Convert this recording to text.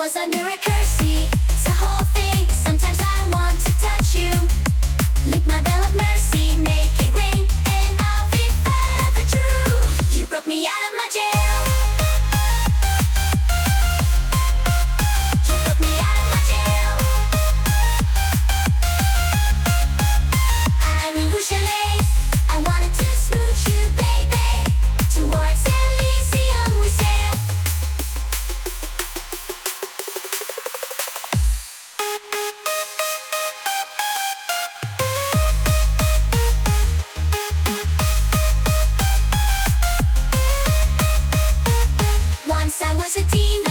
was under a curse, it's a whole thing. Sometimes I want to touch you. Lick my bell of mercy, make it ring, and I'll be forever true. You broke me out of my jail. You broke me out of my jail. I'm in Chalet. I wanted to smooch you, baby. Towards Elysium we sail. Once I was a teen.